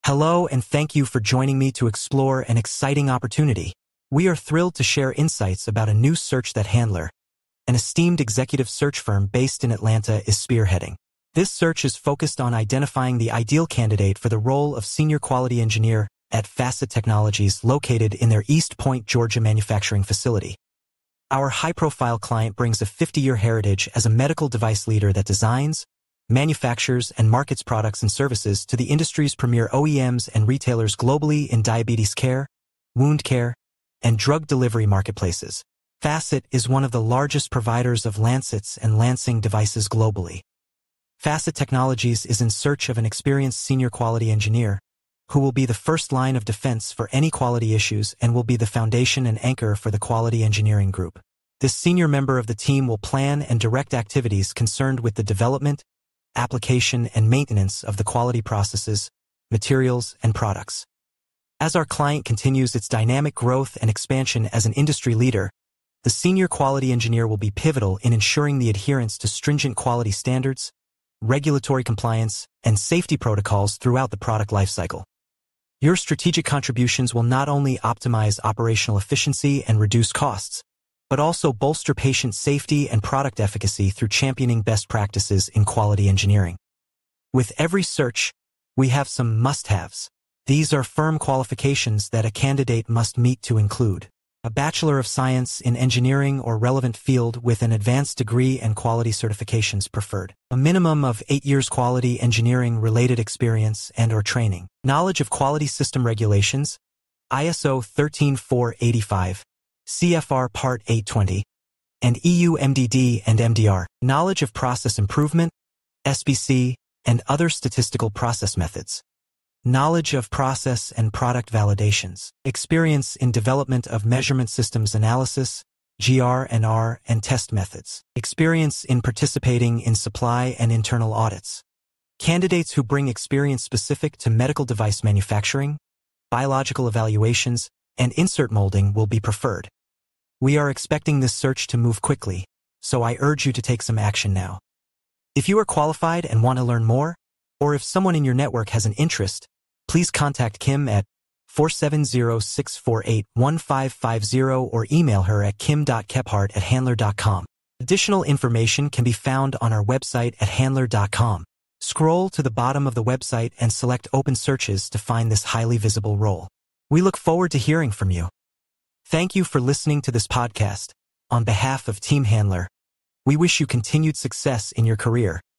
Hello and thank you for joining me to explore an exciting opportunity. We are thrilled to share insights about a new search that Handler, an esteemed executive search firm based in Atlanta, is spearheading. This search is focused on identifying the ideal candidate for the role of Senior Quality Engineer at Facet Technologies located in their East Point, Georgia manufacturing facility. Our high-profile client brings a 50-year heritage as a medical device leader that designs, manufactures, and markets products and services to the industry's premier OEMs and retailers globally in diabetes care, wound care, and drug delivery marketplaces. Facet is one of the largest providers of lancets and lancing devices globally. Facet Technologies is in search of an experienced senior quality engineer who will be the first line of defense for any quality issues and will be the foundation and anchor for the quality engineering group. This senior member of the team will plan and direct activities concerned with the development, application, and maintenance of the quality processes, materials, and products. As our client continues its dynamic growth and expansion as an industry leader, the senior quality engineer will be pivotal in ensuring the adherence to stringent quality standards, regulatory compliance, and safety protocols throughout the product lifecycle. Your strategic contributions will not only optimize operational efficiency and reduce costs, but also bolster patient safety and product efficacy through championing best practices in quality engineering. With every search, we have some must-haves. These are firm qualifications that a candidate must meet to include a Bachelor of Science in Engineering or relevant field with an advanced degree and quality certifications preferred. A minimum of 8 years quality engineering-related experience and/or training. Knowledge of quality system regulations, ISO 13485, CFR Part 820, and EU MDD and MDR. Knowledge of process improvement, SPC, and other statistical process methods. Knowledge of process and product validations. Experience in development of measurement systems analysis, GR&R, and test methods. Experience in participating in supply and internal audits. Candidates who bring experience specific to medical device manufacturing, biological evaluations, and insert molding will be preferred. We are expecting this search to move quickly, so I urge you to take some action now. If you are qualified and want to learn more, or if someone in your network has an interest, please contact Kim at 470-648-1550 or email her at kim.kephart@handler.com. Additional information can be found on our website at handler.com. Scroll to the bottom of the website and select Open Searches to find this highly visible role. We look forward to hearing from you. Thank you for listening to this podcast. On behalf of Team Handler, we wish you continued success in your career.